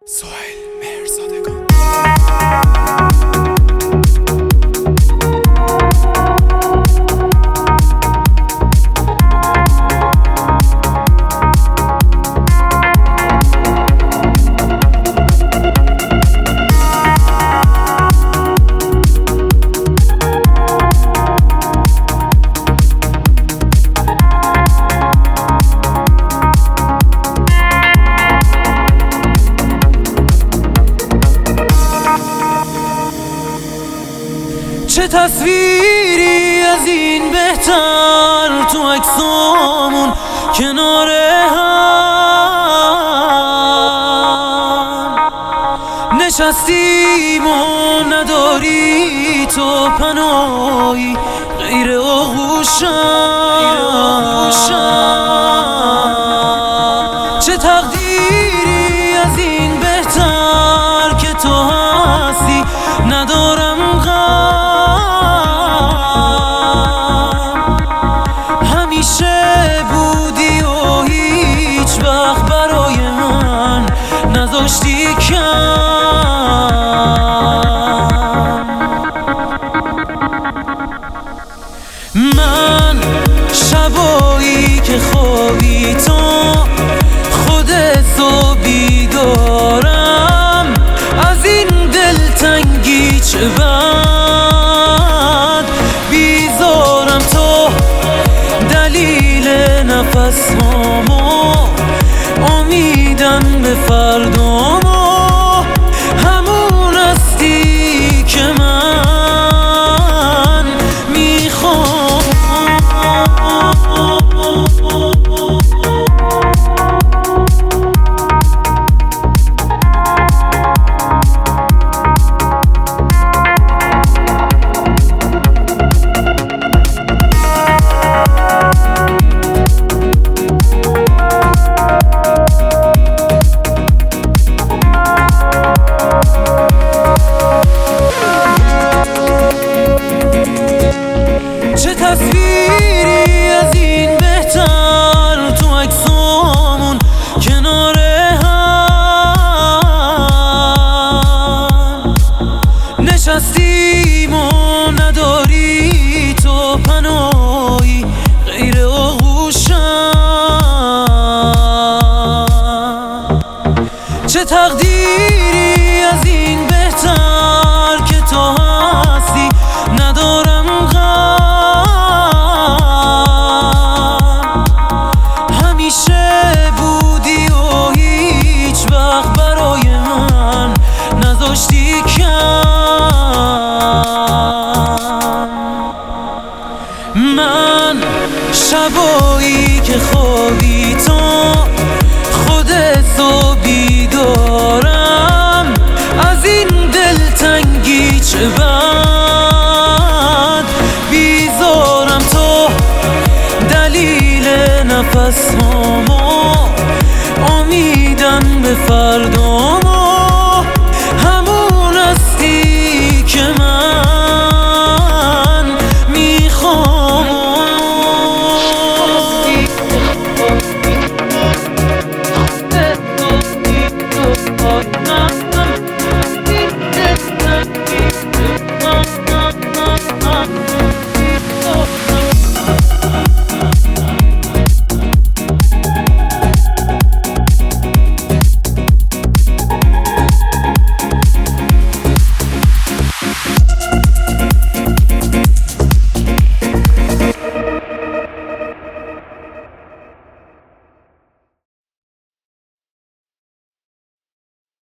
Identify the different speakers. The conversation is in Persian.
Speaker 1: سهیل مهرزادگان.
Speaker 2: چه تصویری از این بهتر تو عکسامون کنار هم نشستیم و نداری تو پناهی غیر آغوشم. چه تقدیری از این بهتر که تو هستی ندارم نذاشتی کم. من شبایی که خوابی تو خودتو بیدارم از این دلتنگی چه بد بیزارم تو دلیل نفسهامو امیدم به فردامو همون هستی که من میخوام. تصویری از این بهتر تو عکسامون کنار هم نشستیم و نداری تو پناهی غیر آغوشم. چه تقدیری از این بهتر که تو هستی ندارم بودی و هیچ وقت برای من نذاشتی کم. من شبایی که خوابی تو خودتو بیدارم از این دلتنگی چه بد بیزارم تو دلیل نفسهامو امیدم به فردا